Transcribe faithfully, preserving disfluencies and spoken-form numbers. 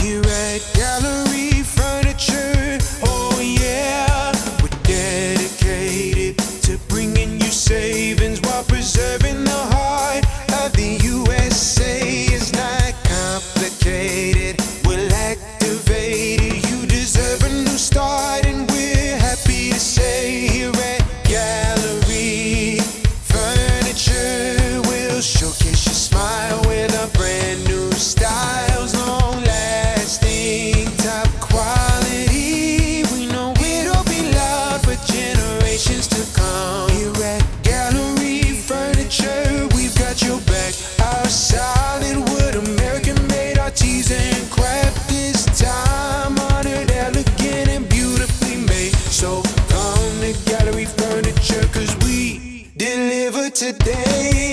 Here at Gallery Furniture, oh yeah, we're dedicated to bringing you savings while preserving the heart of the U S A. It's not complicated, we'll activate it. You deserve a new start, and we're happy to say here at Gallery Furniture, we'll showcase your smile with a brand new styles, long lasting, top quality. We know it'll be loved for generations to come. Here at Gallery Furniture, we've got your back. Our solid wood, American made, artisan craft this time honored, elegant and beautifully made. So come to Gallery Furniture, cause we deliver today.